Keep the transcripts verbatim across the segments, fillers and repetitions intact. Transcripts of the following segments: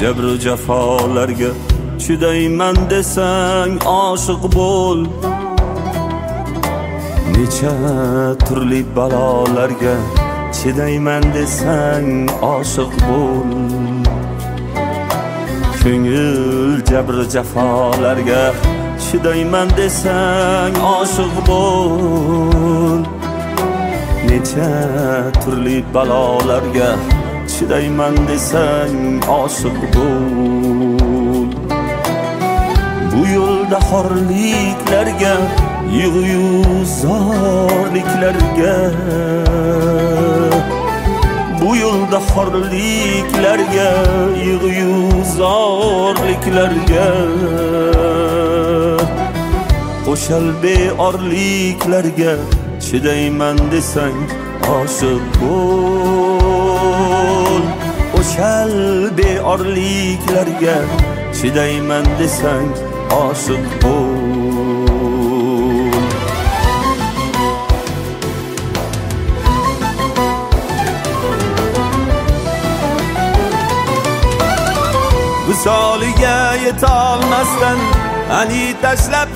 jabru jafolarga chidayman desang oshiq bo'l. Necha turli balolarga chidayman desang oshiq bo'l. Ko'ngil jabru jafolarga chidayman desang oshiq bo'l. Necha turli balolarga chidayman desang oshiq bo'l. Bu yo'lda xorliklarga, yig'yu zorliklarga, bu yo'lda xorliklarga, yig'yu zorliklarga, qo'shal beorliklarga chidayman desang oshiq bo'l. Qo'shal beorliklarga chidayman desang oshiq bo'l. Visoliga yetolmasdan, ani tashlab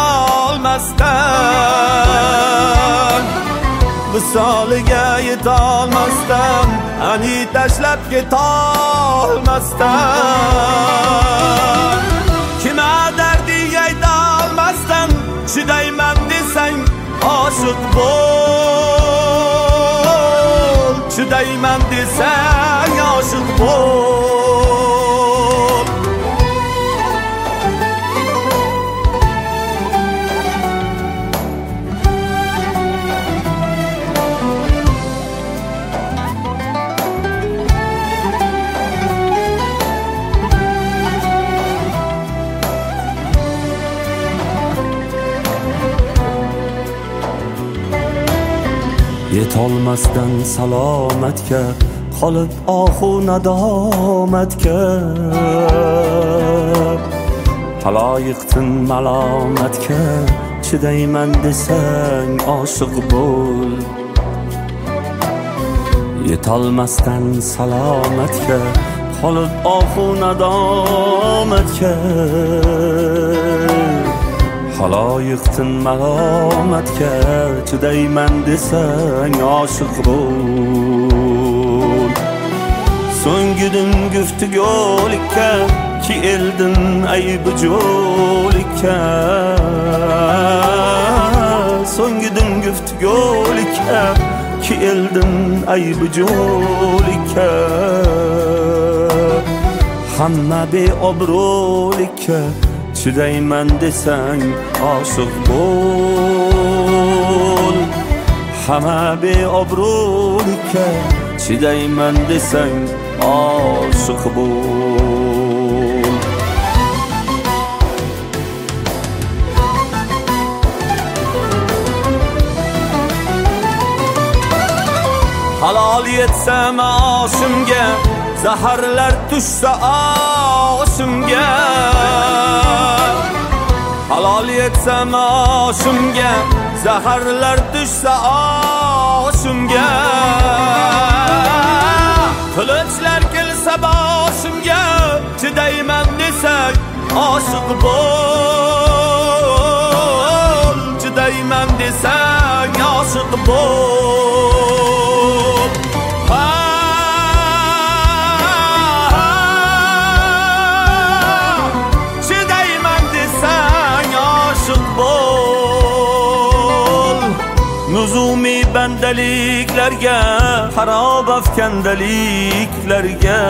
ketolmasdan, visoliga yetolmasdan, ani tashlab ketolmasdan, kima dardiga aytolmasdan chidayman desang oshiq bo'l. Chidayman desang oshiq bo'l. Yetolmasdan salomatga qolib ohu nadomatga, haloyiqtin malomatga chidayman desang oshiq bo'l. Yetolmasdan salomatga qolib ohu nadomatga, haloyiqtin malomatga chidayman desang oshiq bo'l. So'ngidin guftugolikka ki eldin aybi jo'likka, so'ngidin guftugolikka ki eldin aybi jo'likka, hamma beobro'likka chidayman desang oshiq bo'l. Hamma beobro'likka chidayman desang oshiq bo'l. Halol yetsa oshimga, zaharlar tushsa oshimga, halol yetsa oshimga, zaharlar tushsa oshimga, qilichlar kelsa boshimga chidayman desang oshiq bo'l. Chidayman desang oshiq bo'l. Nuzumi bandaliklarga, harob afkandaliklarga,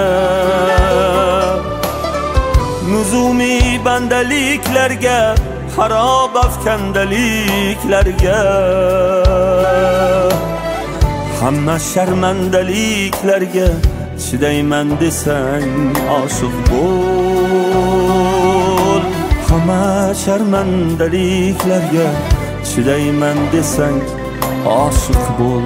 nuzumi bandaliklarga, harob afkandaliklarga, hamma sharmandaliklarga chidayman desang oshiq bo'l. Hamma sharmandaliklarga chidayman desang oshiq bo'l.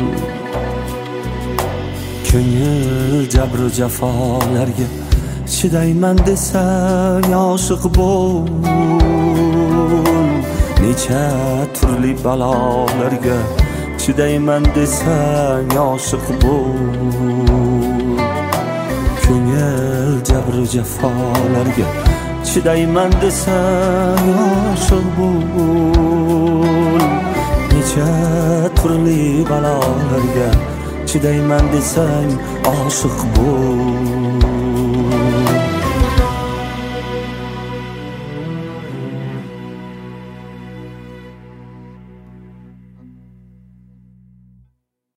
Ko'ngil jabru jafolarga chidayman desang oshiq bo'l. Necha turli balolarga chidayman desang oshiq bo'l. ko'ngil jabru jafolarga chidayman desang oshiq bo'l. Necha turli balolarga chidayman desang oshiq bo'l.